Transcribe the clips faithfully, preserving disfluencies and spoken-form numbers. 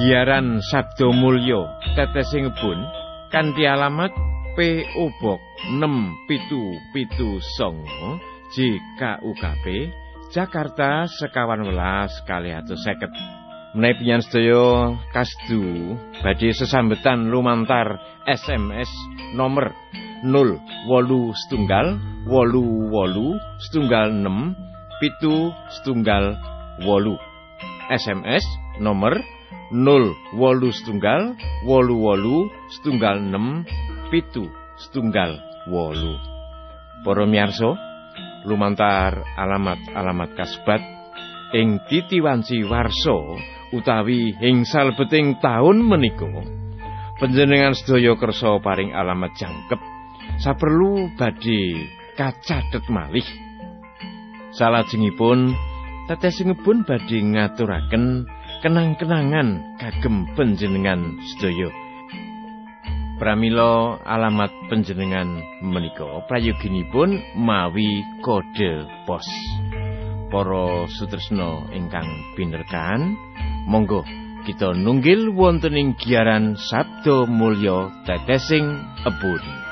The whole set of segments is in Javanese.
Giaran Sabdo Mulyo Tetesing Ngebun kanthi alamat P O Box enam pitu pitu songo J K U K P Jakarta sekawan welas kali atus seket. Menawi pinjen sedaya kasdu badhe sesambetan lumantar S M S nomor nol wolu setunggal wolu wolu setunggal enam pitu setunggal wolu. S M S nomor nol wolu setunggal wolu wolu setunggal enam pitu setunggal wolu. Para miyarsa, lumantar alamat-alamat kasebat ing titiwanci warsa utawi ing salebeting taun menika panjenengan sedaya kersa paring alamat jangkep saperlu badhe kacathet malih. Salajengipun Tetesing Ngebun badhe ngaturaken kenang-kenangan kagem panjenengan sedaya. Pramila alamat panjenengan menika prayoginipun mawi kode pos. Para sutresna ingkang pinerkan, monggo kita nunggil wonten ing giaran Sabdo Mulyo Tetesing Ngebun.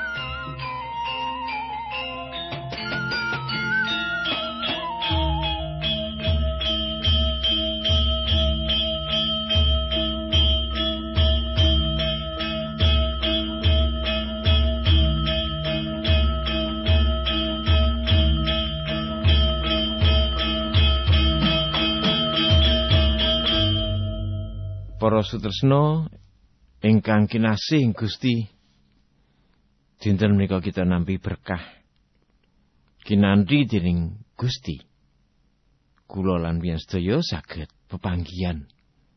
Para sutresna ingkang kinasih Gusti, dinten menika kita nampi berkah kinanthi dening Gusti. Kula lan panjenengan sedaya saged pepanggihan.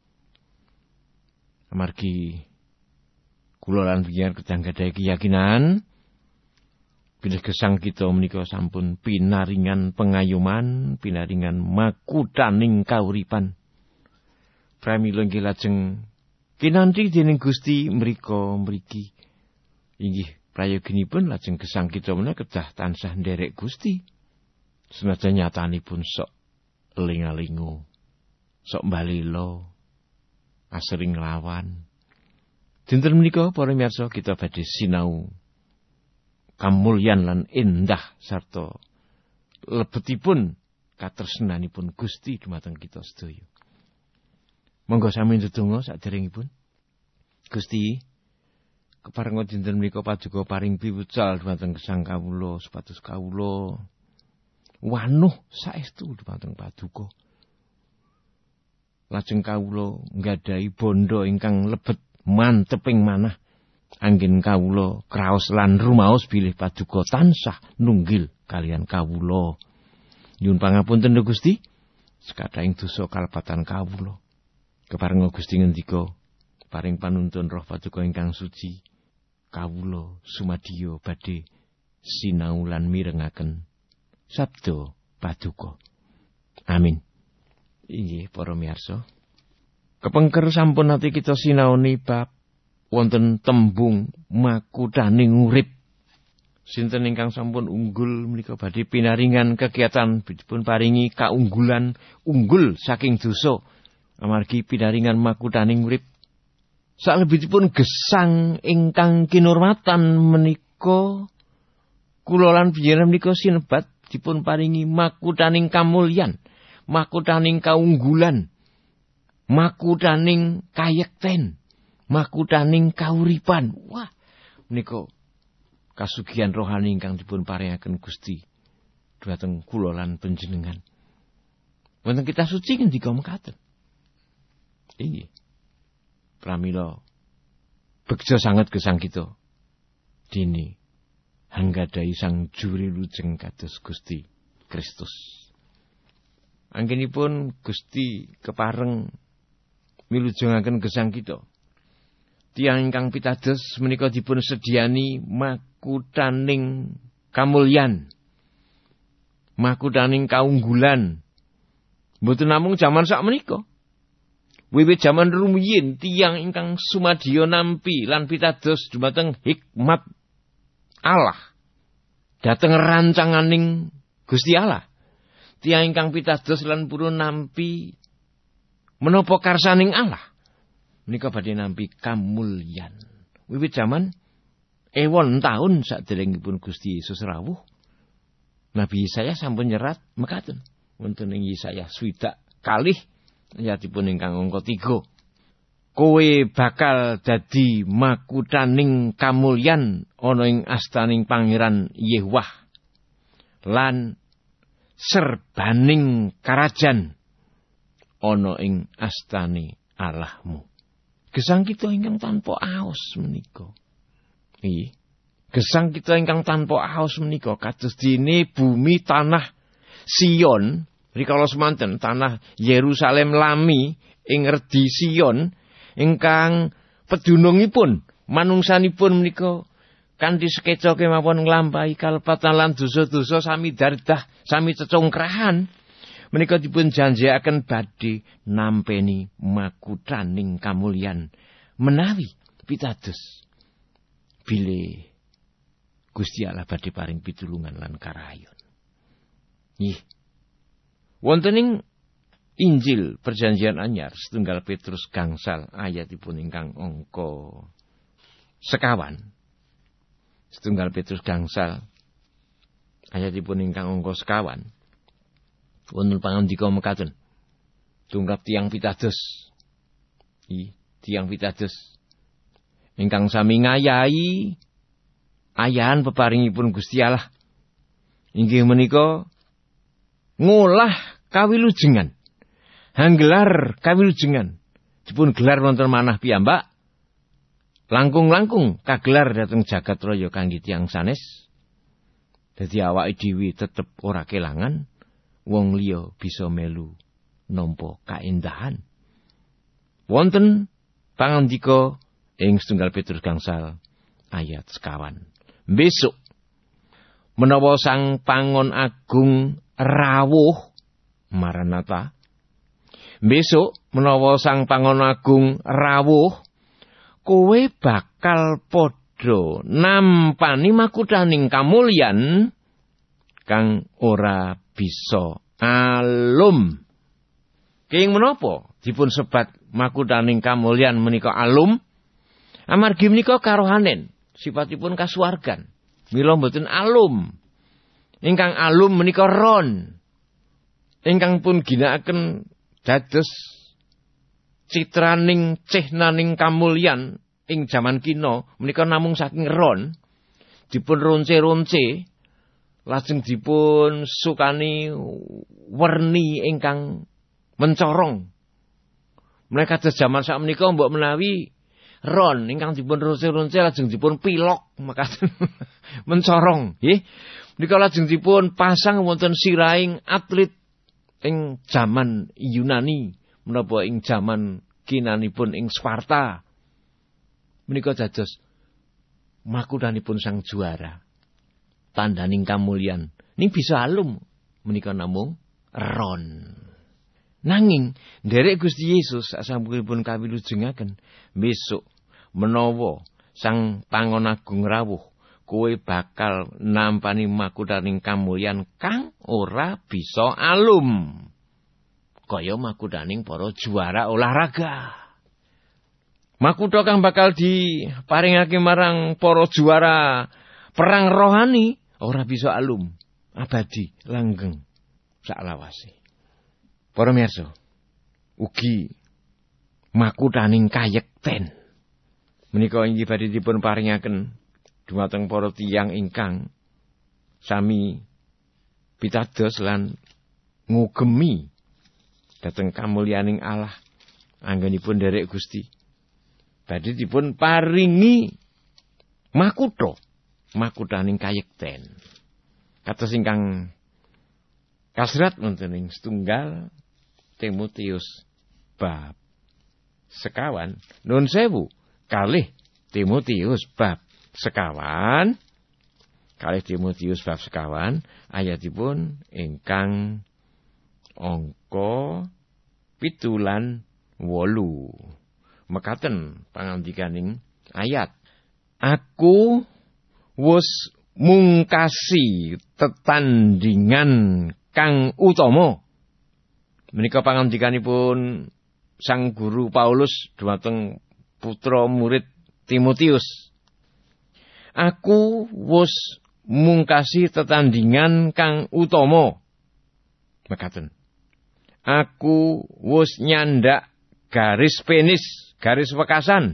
Amargi kula lan panjenengan kedang gadhahi keyakinan bilih gesang kita menika sampun pinaringan pengayuman, pinaringan makuthaning kauripan. Pramila inggih lajeng kinanthi dening Gusti mrika mriki. Inggih prayoginipun lajeng gesang kita menika kedah tansah nderek Gusti. Senajan nyatanipun sok lingalingu, sok mbalila, asring nglawan. Dinten menika para miyarsa kita badhe sinau kamulyan lan endah sarta lebetipun katresnanipun Gusti dumateng kita sedaya. Monggo sami ndedonga saderengipun. Gusti, keparenga dinten menika paduka paring piwucal dhumateng gesang kawula supados kawula wanuh saestu dhumateng paduka. Lajeng kawula nggadahi bondo ingkang lebet manteping manah anggen kawula kraos lan rumaos bilih paduka tansah nunggil kalian kawula. Nyuwun pangapunten Gusti, sekadaing dosa kalepatan kawula. Keparenga Gusti ngendika paring panuntun Roh Paduka ingkang suci kawula sumadiya badhe sinau lan mirengaken sabda Paduka. Amin. Inggih para miyarsa, kepengker sampun ati kita sinaoni bab wonten tembung makuthaning urip. Sinten ingkang sampun unggul menika badhe pinaringan kegiatan dipun paringi kaunggulan unggul saking dosa. Amargi pinaringan makuthaning urip. Salebetipun gesang ingkang kinurmatan menika kula lan panjenengan menika sinebat dipun paringi makuthaning kamulyan, makuthaning kaunggulan, makuthaning kayekten, makuthaning kauripan. Wah, menika kasugihan rohani ingkang dipun paringaken Gusti dhumateng kula lan panjenengan. Wonten kitab suci ngendika mekaten. Inggih. Pramila beksa sanget gesang kita dini hanggadai sang juri lujeng kados Gusti Kristus. Anggenipun Gusti kepareng milujengaken gesang kita. Tiyang ingkang pitados menika dipun sediani makuthaning kamulyan, makuthaning kaunggulan. Mboten namung jaman sak menika. Wiwit jaman rumiyin tiyang ingkang sumadiya nampi lan pitados dhumateng hikmat Allah dhateng rancanganing Gusti Allah. Tiyang ingkang pitados lan purun nampi menapa karsaning Allah. menika badhe nampi kamulyan. Wiwit jaman ewon taun saderengipun Gusti Yesus rawuh, Nabi Yesaya sampun nyerat mekaten wonten ing Yesaya swidak kalih ayatipun ingkang angka tiga. Kowe bakal dadi makuthaning kamulyan ana ing astaning Pangeran Yehwah lan serbaning karajan ana ing astane Allahmu. Gesang kita ingkang tanpa aos menika. Nggih. Gesang kita ingkang tanpa aos menika kados dene bumi tanah Sion, rikala semanten tanah Yerusalem lami ing redi Sion ingkang pedunungipun manungsanipun menika kanthi sekeca kemawon nglampahi kalepatan lan dosa-dosa sami dardah, sami cecongkrahan. Menika dipun janjiaken badhe nampeni makuthaning kamulyan menawi pitados bilih Gusti Allah badhe paring pitulungan lan karahayon. Nggih. Wonten ing Injil Perjanjian Anyar setunggal Petrus gangsal ayatipun ingkang angka sekawan. Setunggal Petrus gangsal ayatipun ingkang angka sekawan. Wonten pangandika mekaten. Tunggap tiyang pitados. I, tiyang pitados. Ingkang sami ngayahi ayahan peparingipun Gusti Allah. Inggih menika ngolah kawilujengan. Hanggelar kawilujengan. Dipun gelar wonten manah piyambak. Langkung-langkung kagelar dhateng jagat raya kangge tiyang sanes. Dadi awake dhewe tetep ora kelangan. Wong liya bisa melu nampa kaendahan. Wonten pangandika ing setunggal Petrus gangsal ayat sekawan. Besok menawa Sang Pangon Agung rawuh Maranatha. Besok menawa Sang Pangon Agung rawuh, kowe bakal padha nampani makuthaning kamulyan kang ora bisa alum. Kenging menapa dipun sebat makuthaning kamulyan menika alum? Amargi menika karohanen, sipatipun kasuwargan. Mila mboten alum. Ingkang alum menika ron. Ingkang pun ginakaken dados citraning cehnaning kamulyan ing jaman kina menika namung saking ron. Dipun ronce-ronce lajeng dipun sukani werni ingkang mencorong. Mereka kados jaman sakmenika mbok menawi ron ingkang dipun ronce-ronce lajeng dipun pilok makaten mencorong, nggih. Menika lajeng dipun pasang wonten sirahing atlet ing jaman Yunani menapa ing jaman kinanipun ing Sparta. Menika dados makuthanipun sang juara. Tandaning kamulyan ning bisa alum menika namung ron. Nanging nderek Gusti Yesus sasampunipun kawilujengaken besok menawa Sang Pangon Agung rawuh, kowe bakal nampani makuthaning kamulyan kang ora bisa alum. Kaya makuthaning para juara olahraga. Makutha kang bakal diparingake marang para juara perang rohani ora bisa alum, abadi, langgeng, saklawase. Para mirsa, ugi makuthaning kayekten menika inggih badhe dipun paringaken dhumateng para tiyang ingkang sami pitados lan ngugemi dhateng kamulyaning Allah anggenipun nderek Gusti. Badhe dipun paringi makutha makuthaning kayekten. Kados ingkang kasrat wonten ing setunggal Timotius bab sekawan. Nun sewu kalih Timotius bab sekawan. Kalih Timotius bab sekawan ayatipun ingkang angka pitulan wolu. Mekaten pangandikaning ayat. Aku wus mungkasi tetandingan kang utama. Menika pangandikanipun Sang Guru Paulus dhumateng putra murid Timotius. Aku wus mungkasi tetandingan kang utama. Mekaten. Aku wus nyandak garis penis, garis wekasan.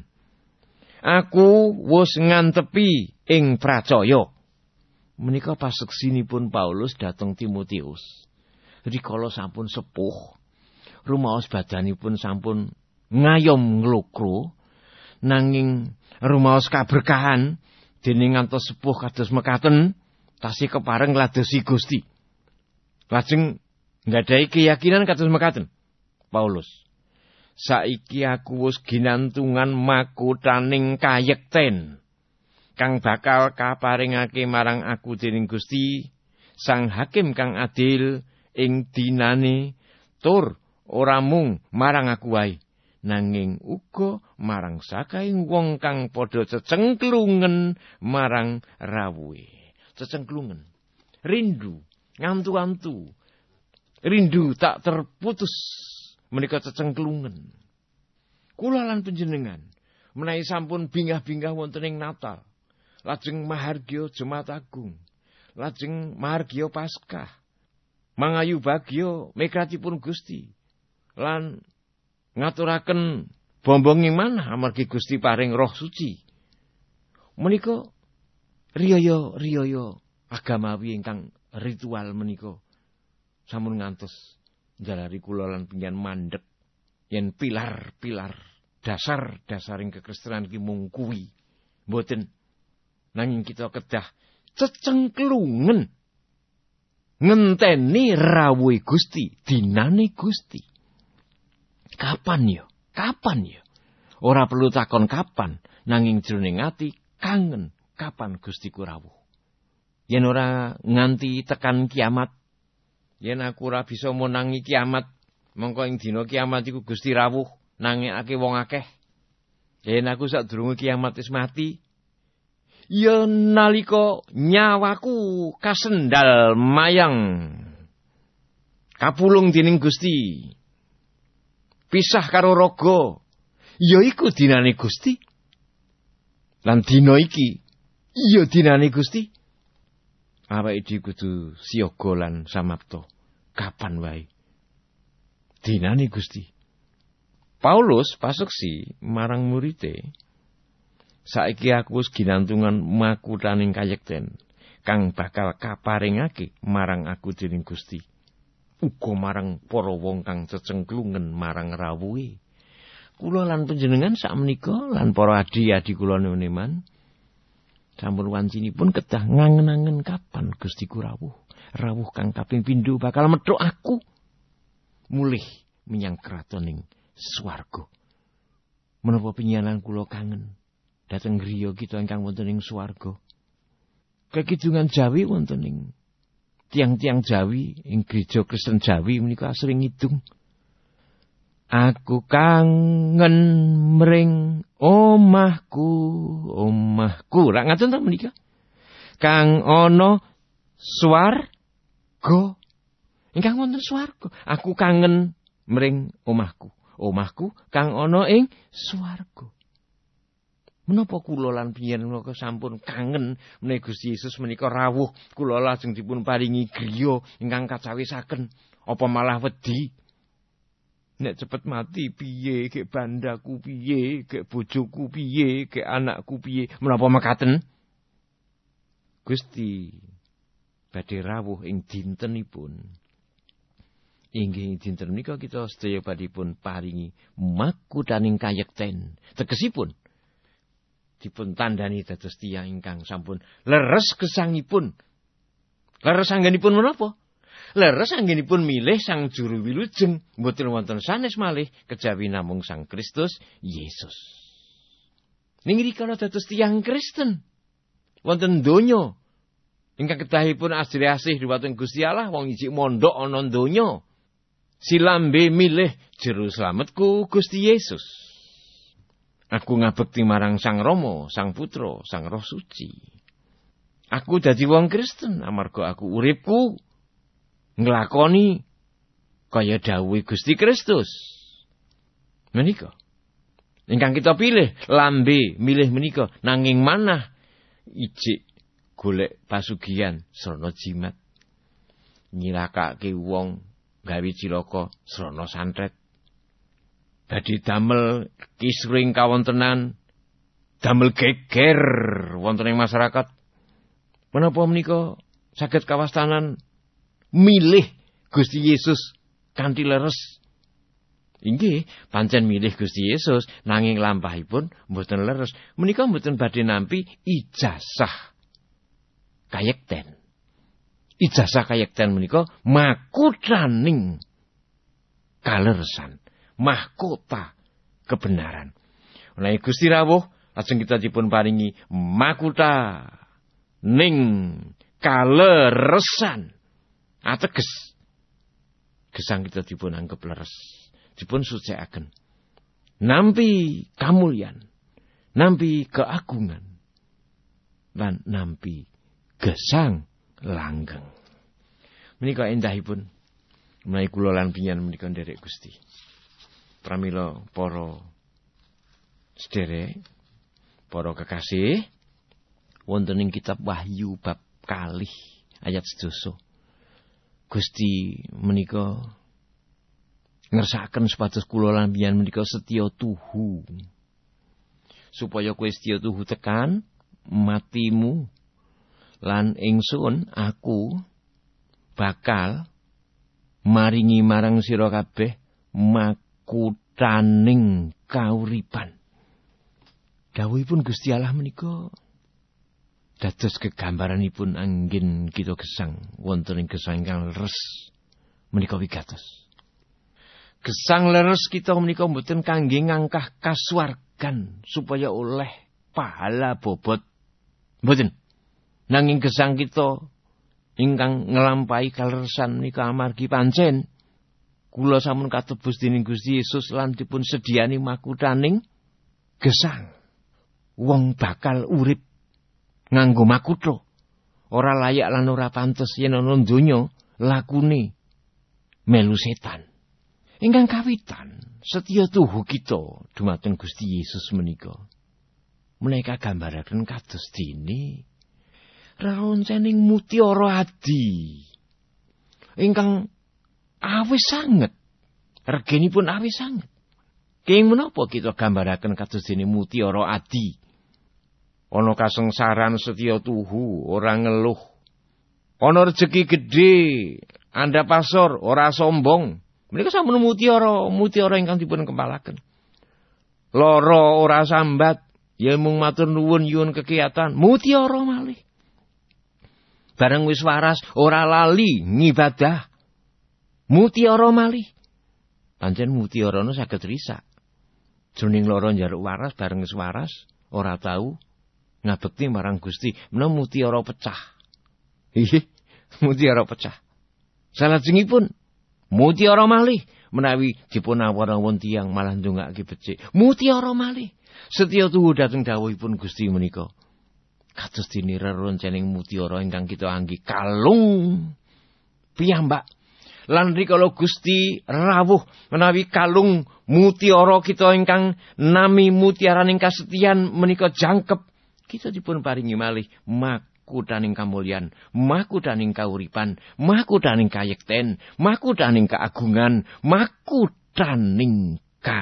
Aku wus ngantepi ing pracaya. Menika paseksinipun Paulus dhateng Timotius. Rikala sampun sepuh, rumaos badanipun sampun ngayom nglokro, nanging rumaos kaberkahan dening ngantos sepuh kados mekaten tasih kepareng ngladosi Gusti. Lajeng nggadahi keyakinan kados mekaten. Paulus, saiki aku wis ginantungan makuthaning kayekten kang bakal kaparingake marang aku dening Gusti Sang Hakim kang adil ing dinane, tur ora mung marang aku wae, nanging uga marang sakaing wong kang padha cecengklungen marang rawuhe. Cecengklungen, rindu, ngantu-antu, rindu tak terputus menika cecengklungen. Kula lan panjenengan menawi sampun bingah-bingah wonten ing Natal, lajeng mahargya Jumat Agung, lajeng mahargya Paskah, mangayu bagya mikratipun Gusti, lan ngaturaken bombong iman amargi Gusti paring Roh Suci. Menika riyaya-riyaya agamawi ingkang ritual menika sampun ngantos njalari kula lan panjenengan mandheg yen pilar-pilar dasar-dasaring kekristenan iki mung kuwi. Mboten. Nanging kita kedah cecengklungen ngenteni rawuhe Gusti, dinane Gusti. Kapan ya? Kapan ya? Ora perlu takon kapan, nanging jroning ati kangen kapan Gustiku rawuh. Yen ora nganti tekan kiamat, yen aku ora bisa menangi kiamat, mengko ing dina kiamat iku Gusti rawuh nangekake wong akeh. Yen aku sadurunge kiamat wis mati, ya nalika nyawaku kasendal mayang kapulung dening Gusti, pisah karo raga, ya iku dinane Gusti. Lan dina iki ya dinane Gusti. Awake dhewe kudu siaga lan samapta kapan wae dinane Gusti. Paulus paseksi marang murite, saiki aku wis ginantungan makuthaning kayekten kang bakal kaparingake marang aku dening Gusti, uga marang para wong kang cecengklungen marang rawuhe. Kula lan panjenengan sakmenika lan para adi-adi kula nemen sampun wancinipun kedah ngangen-angen kapan Gustiku rawuh. Rawuh kang kaping pindho bakal methuk aku mulih menyang kratoning swarga. Menapa penyalan kula kangen dhateng griya kita ingkang wonten ing swarga. Kekidungan Jawi wonten ing tiang-tiang Jawi ing gereja Kristen Jawi menika asring ngidung. Aku kangen mring omahku, omahku. Rak ngaten ta menika? Kang ana swarga. Ingkang wonten swarga. Aku kangen mring omahku, omahku kang ana ing swarga. Menapa kula lan panjenengan sampun kangen menawi Gusti Yesus menika rawuh, kula lajeng dipun paringi griya ingkang kacawisaken, apa malah wedi? Nek cepet mati piye, gek bandaku piye, gek bojoku piye, gek anakku piye, menapa mekaten? Gusti badhe rawuh ing dintenipun. Inggih dinten menika kita sedaya badhipun paringi makuthaning kayekten. Tegesipun dipun tandani dados tiyang ingkang sampun leres gesangipun. Leres anggenipun menapa? Leres anggenipun milih Sang Juru Wilujeng, mboten wonten sanes malih kejawi namung Sang Kristus Yesus. Ning rikala dados tiyang Kristen wonten donya ingkang kedahipun asri-asih dhumateng Gusti Allah, wong ijik mondhok ana donya. Silambe milih jero slametku Gusti Yesus. Aku ngabekti marang Sang Rama, Sang Putra, Sang Roh Suci. Aku dadi wong Kristen amarga aku uripku nglakoni kaya dawuhe Gusti Kristus. Menika Ingkang kita pilih lambe milih menika nanging manah ijik golek pasugihan srana jimat. Nyilakake wong gawe cilaka srana santret. Dadi damel kisring kawontenan, damel geger wonten ing masyarakat. Menapa menika saged kawastanan milih Gusti Yesus kanthi leres? Inggih, pancen milih Gusti Yesus nanging lampahipun mboten leres. Menika mboten badhe nampi ijazah kayekten. Ijazah kayekten menika makutaning kaleresan, mahkota kebenaran. Menawi Gusti rawuh lajeng kita dipun paringi makuta ning kaleresan. Ateges gesang kita dipun anggep leres, dipun sucikaken. Nampi kamulyan, nampi keagungan, lan nampi gesang langgeng. Menika endahipun menawi kula lan pinyan menika nderek Gusti. Pramila para sederek, para kekasih, wonten ing kitab Wahyu bab kalih ayat sedasa. Gusti menika ngersakaken supados kula lan panjenengan menika setya tuhu. Supaya kowe setya tuhu tekan matimu lan ingsun aku bakal maringi marang sira kabeh makutaning kauripan. Dawuhipun Gusti Allah menika dados gegambaranipun anggen kita gesang wonten ing gesang ingkang leres menika wigatos. Gesang leres kita menika mboten kangge ngangkah kasuwargan supaya oleh pahala bobot. Mboten. Nanging gesang kita ingkang nglampahi kaleresan menika amargi pancen kula sampun katebus dening Gusti Yesus lan dipun sediani makutaning gesang. Wong bakal urip nganggo makutha, ora layak lan ora pantes yen ana donya lakune melu setan. Ingkang kawitan setya tuhu kita dumateng Gusti Yesus menika menika gambaraken kados dene reroncening mutiara adi ingkang awis sanget, regenipun awis sanget. Kenging menapa kita gambaraken kados dene mutiara adi? Ana kasengsaran setya tuhu, ora ngeluh. Ana rejeki gedhe, andhap pasor, ora sombong. Menika sampun mutiara, mutiara ingkang dipun kempalaken. Lara ora sambat, ya mung matur nuwun nyuwun kegiatan, mutiara malih. Bareng wis waras, ora lali ngibadah, mutiara malih. Pancen mutiarane saged risak. Jroning lara njaluk waras bareng wis waras, ora tau ngabekti marang Gusti, menawa mutiara pecah. Nggih, mutiara pecah. Salajengipun mutiara malih menawi dipun awon-awon tiyang malah ndongake becik. Mutiara malih. Setya tuhu dhateng dawuhipun Gusti menika. Kados dene reroncening mutiara ingkang kita anggi kalung piyambak. Lan rikala Gusti rawuh menawi kalung mutiara kita ingkang nami mutiaraning kasetyan menika jangkep, kita dipun paringi malih makutaning kamulyan, makutaning kauripan, makutaning kayekten, makutaning keagungan, makutaning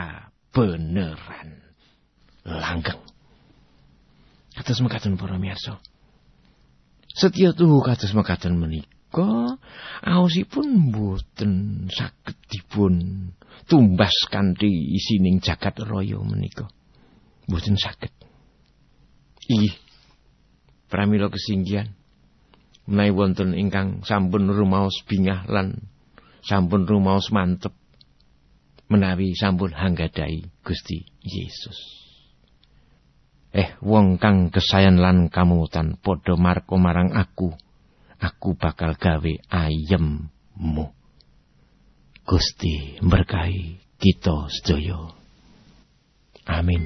kabeneran langgeng. Kados mekaten para miyarsa. Setya tuhu kados mekaten menika aosipun mboten saged dipun tumbas kanthi isining jagat raya menika. Mboten saged. Inggih, pramila kesinggihan menawi wonten ingkang sampun rumaos bingah lan sampun rumaos mantep menawi sampun hanggadhahi Gusti Yesus. Eh wong kang kesayan lan kamutan padha marko marang aku, aku bakal gawe ayemmu. Gusti berkahi kita sedaya. Amin.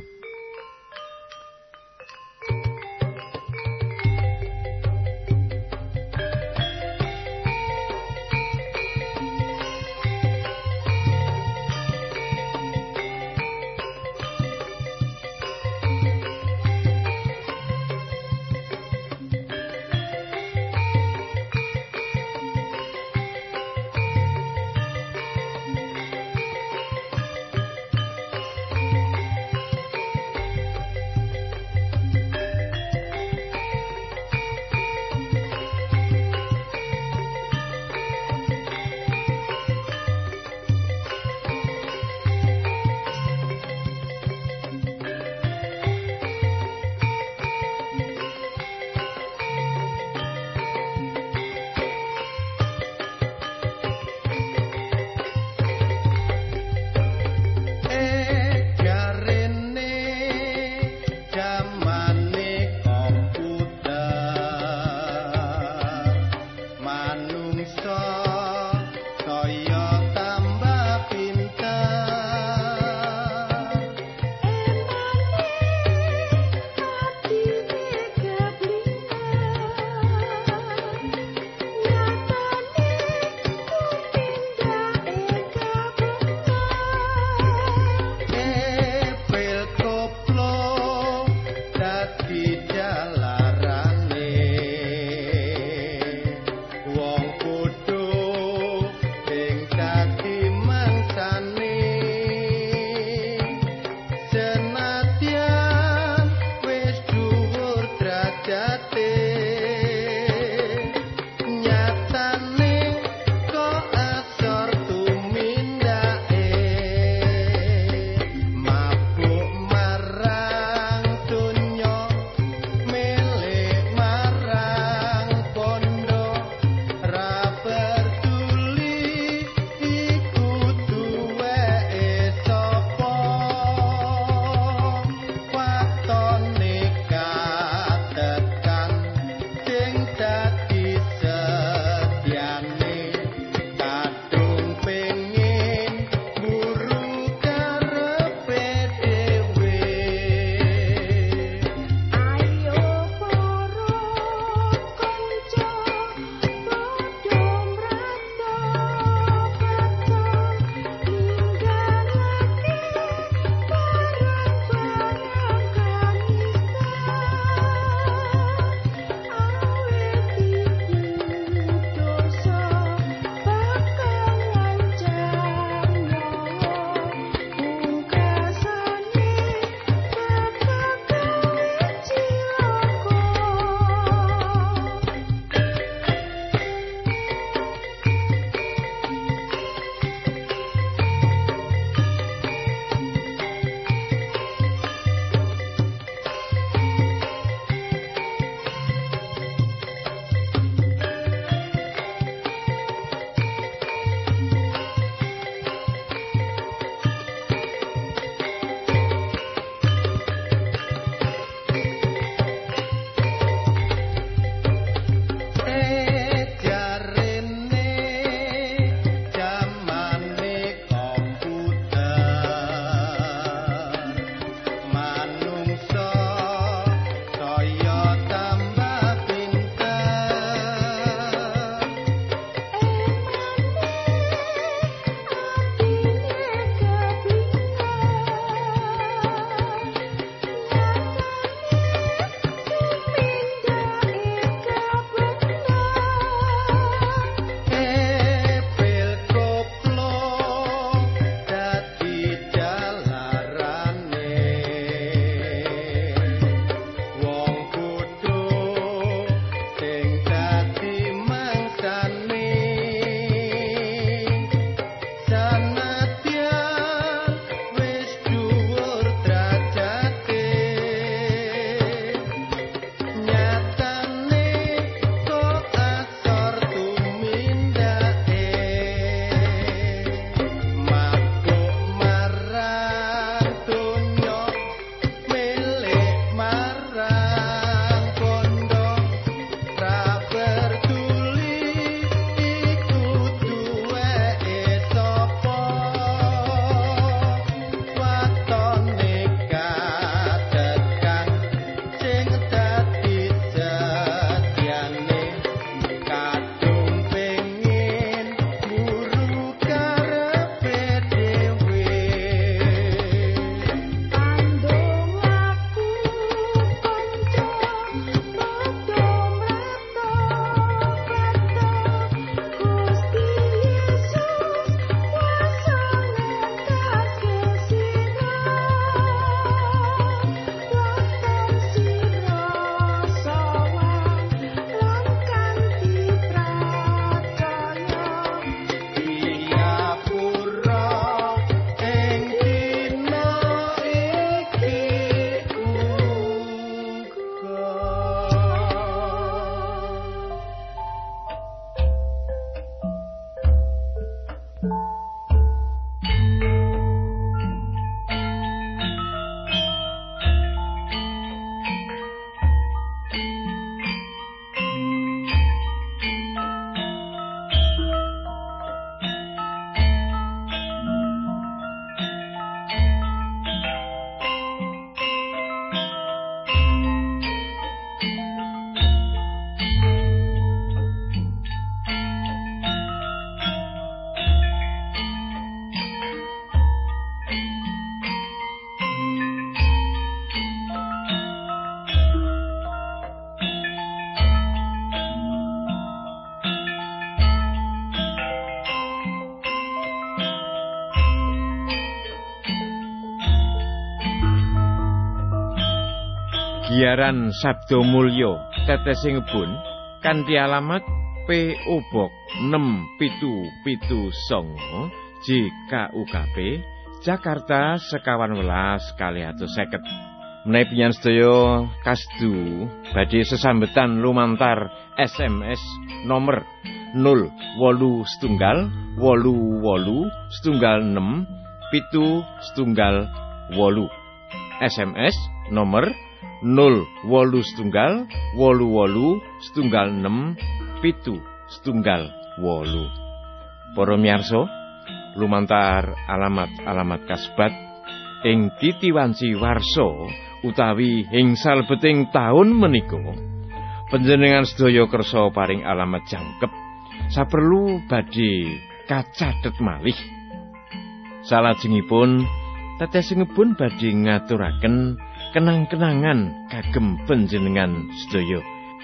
Giaran Sabdo Mulyo Tetesingepun kanthi alamat P O Box enam pitu pitu songo J K U K P Jakarta sekawan welas kalih atus seket. Menawi pinjen sedaya kasdu badhe sesambetan lumantar S M S nomor nol wolu setunggal wolu wolu setunggal enam pitu setunggal wolu. S M S nomor nol wolu setunggal wolu wolu setunggal enam pitu setunggal wolu. Para miyarsa, lumantar alamat-alamat kasebat ing titiwanci warsa utawi ing salebeting taun menika panjenengan sedaya kersa paring alamat jangkep saperlu badhe kacathet malih. Salajengipun tetesingipun badhe ngaturaken kenang-kenangan kagem panjenengan sedaya.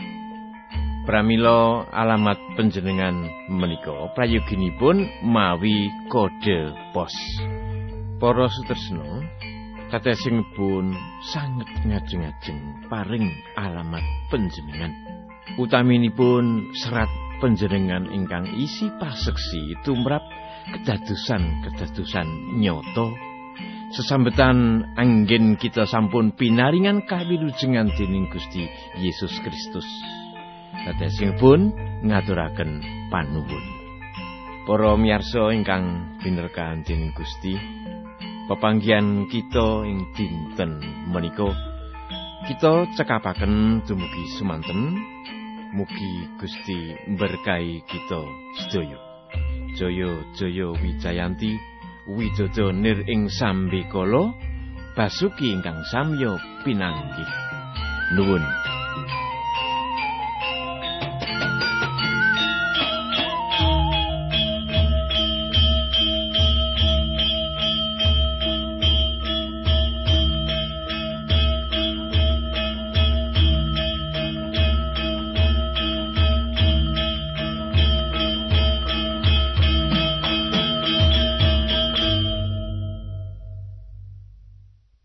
Pramila alamat panjenengan menika prayoginipun mawi kode pos. Para sutresna, tetesingipun sanget ngajeng-ajeng paring alamat panjenengan. Utaminipun serat panjenengan ingkang isi paseksi tumrap kedadosan-kedadosan nyata sesambetan anggen kita sampun pinaringan kawilujengan dening Gusti Yesus Kristus. Tetesingipun ngaturaken panuwun. Para miyarsa ingkang binerkahan dening Gusti, pepanggihan kita ing dinten menika kita cekapaken dumugi semanten. Mugi Gusti berkahi kita sedaya. Jaya jaya Wijayanti, widodo nir ing sambekala, basuki ingkang samya pinanggih. Nuwun.